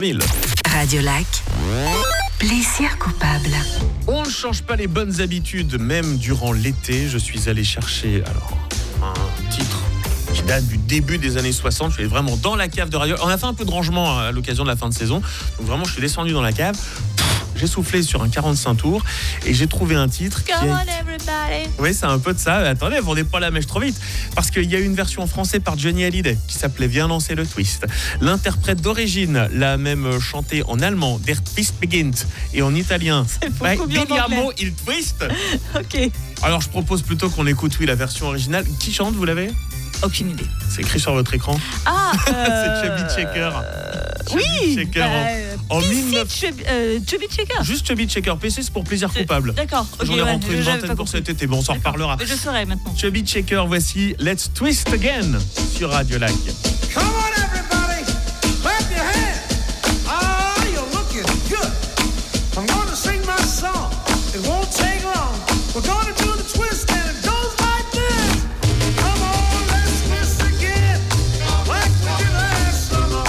Radio Lac, plaisir coupable. On ne change pas les bonnes habitudes, même durant l'été. Je suis allé chercher un titre qui date du début des années 60. Je suis allé vraiment dans la cave de Radio. On a fait un peu de rangement à l'occasion de la fin de saison. Donc vraiment, je suis descendu dans la cave. J'ai soufflé sur un 45 tours et j'ai trouvé un titre Come on everybody. Oui, c'est un peu de ça. Attendez, vous vendez pas la mèche trop vite. Parce qu'il y a une version en français par Johnny Hallyday qui s'appelait Viens lancer le twist. L'interprète d'origine l'a même chanté en allemand, Der Twist beginnt, et en italien, Guillermo il twist. Ok. Alors je propose plutôt qu'on écoute la version originale. Qui chante, vous l'avez ? Aucune idée. C'est écrit sur votre écran. Ah, c'est Chubby Checker. Oui. Checker en Chubby Checker. Juste Chubby Checker. PC, c'est pour plaisir coupable. D'accord. J'en ai rentré une vingtaine pour cet été. Bon, on s'en reparlera. Mais je saurai maintenant. Chubby Checker, voici Let's Twist Again sur Radio Lac. Come on everybody, clap your hands. Ah, you're looking good. I'm gonna sing my song. It won't take long. We're gonna do the twist and it goes like this. Come on, let's twist again, like we did last summer.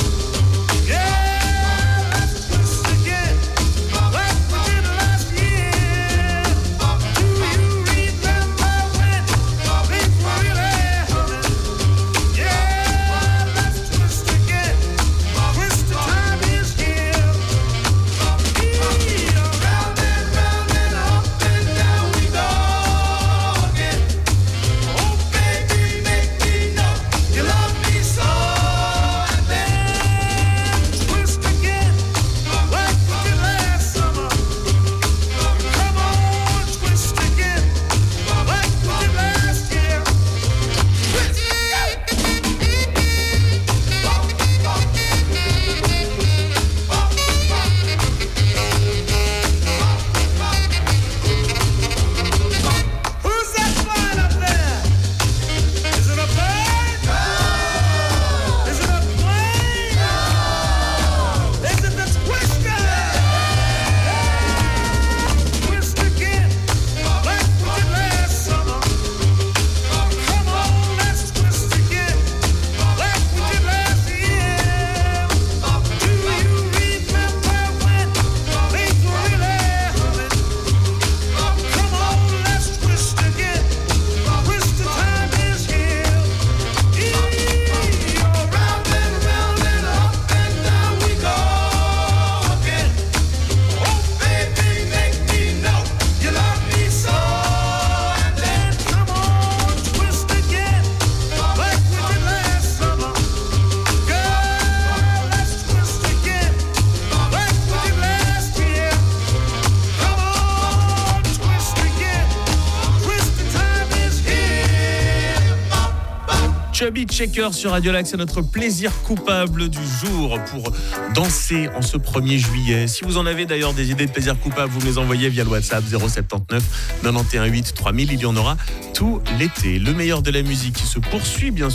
Yeah, let's twist again, like we did last year. Do you remember when things were really humming? Yeah, let's twist again. Twist the time is here. Round and round and up and down we go again. Oh baby, make me know you love me so. And then twist again, like we did last summer. Come on, twist again, like we did last year. Who's that flying up there? Is it a bird? No. Is it a plane? No. Is it the twister? Twist again, like we did last summer. Come on, let's twist again, like we did last year. Do you remember when things were really humming? Come on, let's twist again. Twist the time is here. Round and up and down we go again. Oh baby, make me know you love me so. And then come on, twist again, like we did last summer. Girl, let's twist again, like we did last year. Come on, twist again. Twist the time is here. Chubby Checker sur Radio Lac, c'est notre plaisir coupable du jour pour danser en ce 1er juillet. Si vous en avez d'ailleurs des idées de plaisir coupable, vous me les envoyez via le WhatsApp 079 91 8 3000. Il y en aura tout l'été. Le meilleur de la musique qui se poursuit bien sûr.